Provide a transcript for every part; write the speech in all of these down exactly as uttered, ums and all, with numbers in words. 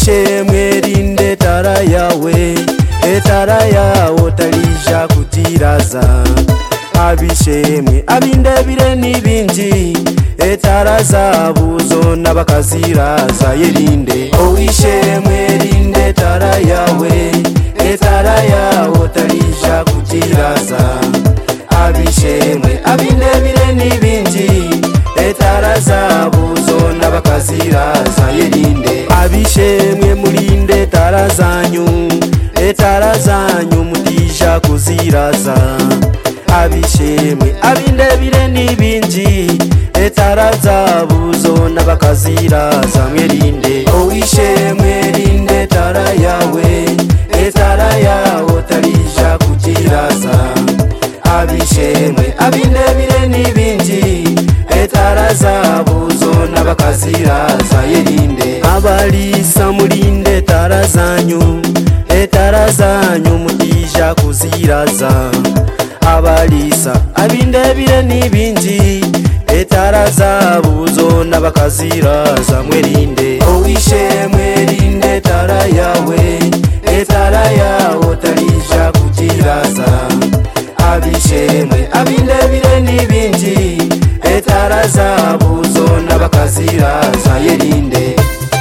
Owishemwe linde tara yawe, etara yawo talija kutiraza. Abishemwe abindebire nibingi, etara zabo zona bakaziraza yerinde. Owishemwe linde tara yawe, etara yawo talija kutiraza. Abishemwe abindebire nibingi, etara zabo zona bakaziraza yerinde. Abishemwe mulinde tara zanyu, etara zanyu mutija kuziraza. Abishemwe abindebire nibingi, etara zabo zona bakaziraza mwerinde. Owishemwe linde tara yawe, etara yawo talija kutiraza. Abishemwe abindebire nibingi, etara zabo zona bakaziraza yerinde. Abalisa mulinde tara zanyu, etara zanyu mutija kuziraza. Abalisa abindebire nibingi, etara zabo zona bakaziraza mwerinde. Owishemwe linde tara yawe, etara yawo talija kutiraza. Abishemwe abindebire nibingi, etara zabo zona bakaziraza yerinde.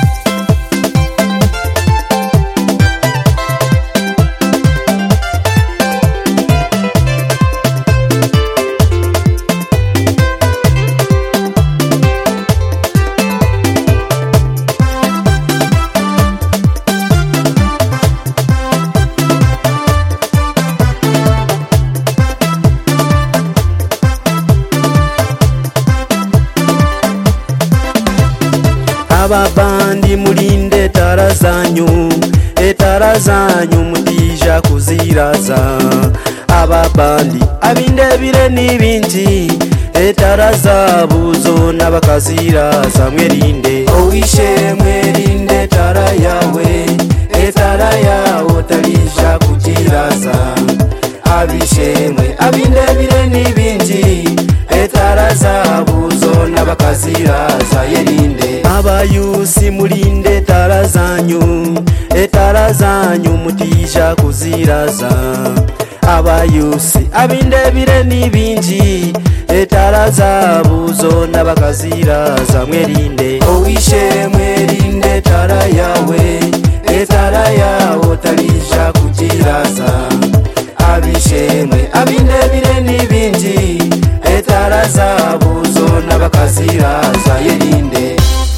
Ababandi mulinde tara zanyu, etara zanyu mutija kuziraza. Ababandi abindebire nibingi, etara zabo zona bakaziraza mwerinde. Owishemwe linde tara yawe, etara yawo talija kutiraza. Abishemwe abindebire nibingi, etara zabo zona bakaziraza yerinde. Abayusi mulinde tara zanyu, etara zanyu mutija kuziraza. Abayusi abindebire nibingi, etara zabo zona bakaziraza mwerinde. Owishemwe linde tara yawe, etara yawo talija kutiraza. Abishemwe abindebire nibingi, etara zabo zona bakaziraza yerinde.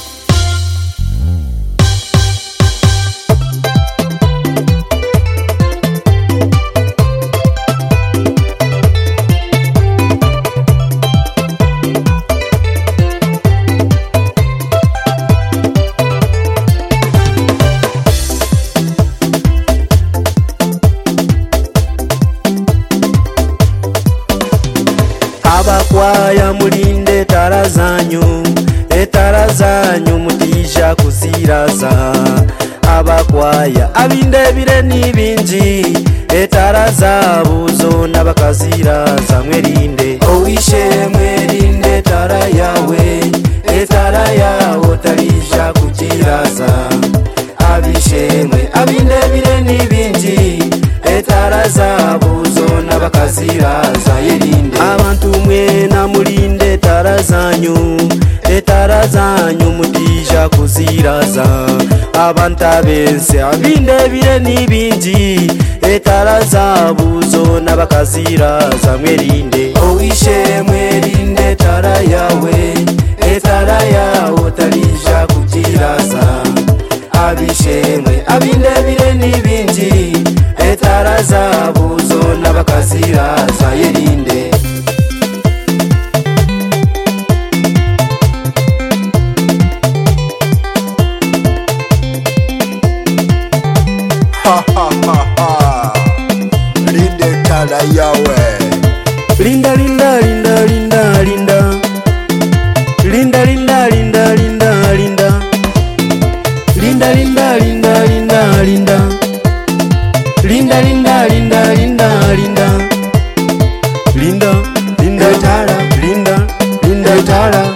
Abakwaya mulinde tara zanyu, etara zanyu mutija kuziraza. Abakwaya abindebire nibingi, etara zabo zona bakaziraza mwerinde. Owishemwe linde tara yawe, etara yawo talija kutiraza. Abishemwe abindebire nibingi, etara zabo zona bakaziraza yerinde. Abantu mwena mulinde tara zanyu, etara zanyu mutija kuziraza. Abantu abense abindebire nibingi, etara zabo zona bakaziraza mwerinde. Owishemwe linde tara yawe, etara yawo talija kutiraza. Abishemwe abindebire nibingi, etara zabo zona bakaziraza yerinde. Ha ha ha ha, linde tara yawe. Linda linda linda linda linda, linda linda linda linda linda, linda linda linda linda linda, linda linda linda linda linda, linda linda tara, linda linda tara.